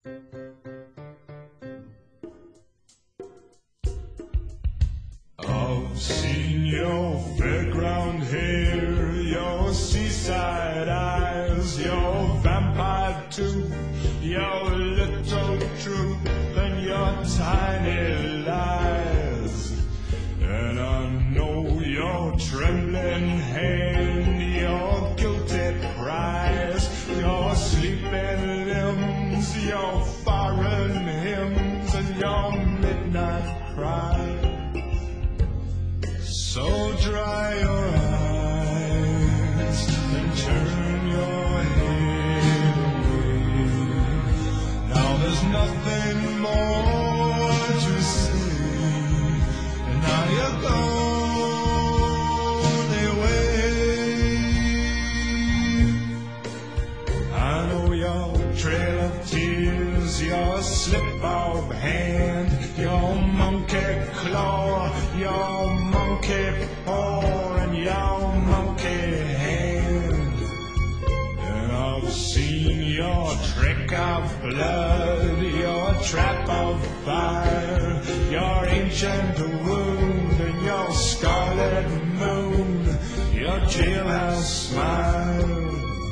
I've seen your fairground hair, your seaside eyes, your vampire tooth, your little truth, and your tiny lies. And I know your trembling hand, your guilty cries, your sleeping limbs, your foreign hymns, and your midnight cry. So dry your eyes and turn your head away. Now there's nothing more to say, and now you're gone away. I know your trail of tears, your slip of hand, your monkey claw, your monkey paw, and your monkey hand. And I've seen your trick of blood, your trap of fire, your ancient wound, and your scarlet moon, your jailhouse smile.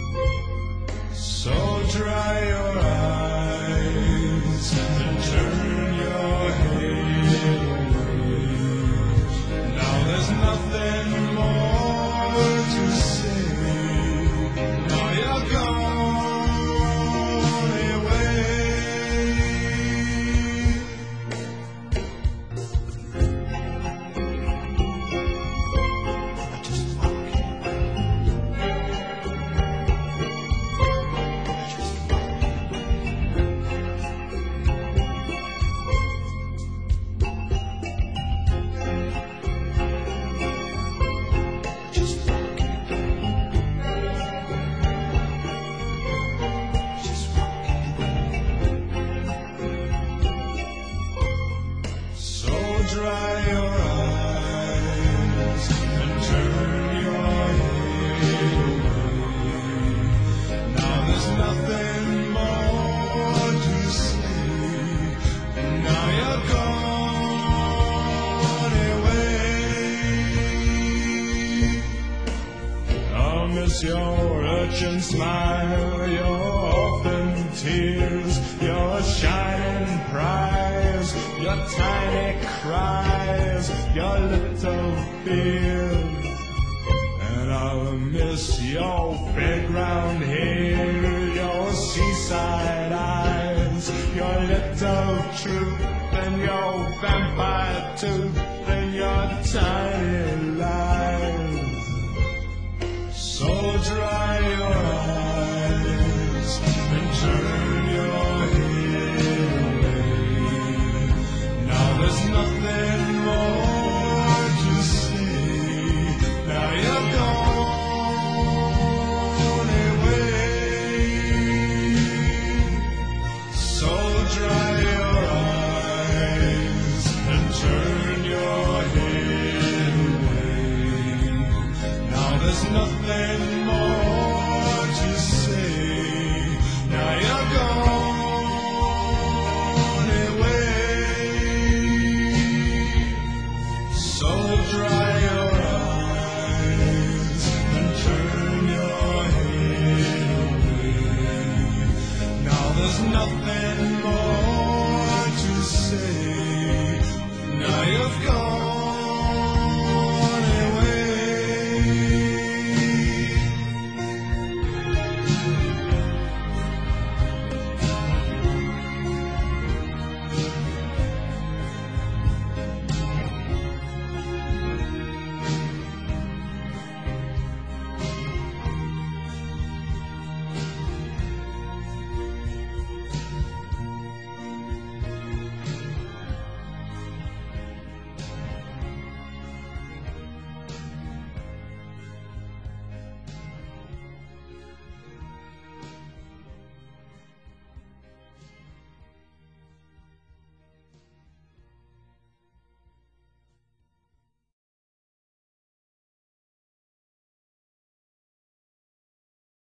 So dry your eyes and turn your head away. Now there's nothing more to say. Now you're gone away. Just walking dry your eyes and turn your head away. Now there's nothing more to say. Now you're gone away. I'll miss your urchin smile, your orphan tears, your shining prize, your tiny cries, your little fears. And I'll miss your fairground hair, your seaside eyes, your little truth, and your vampire tooth, and your tiny lies. So dry your eyes and turn your head away. Now there's nothing more to say. Now you're gone away. So dry your eyes and turn your head away. Now there's nothing more to say. Now you're gone away. So dry your eyes and turn your head away. Now there's nothing more to say. Now you've gone.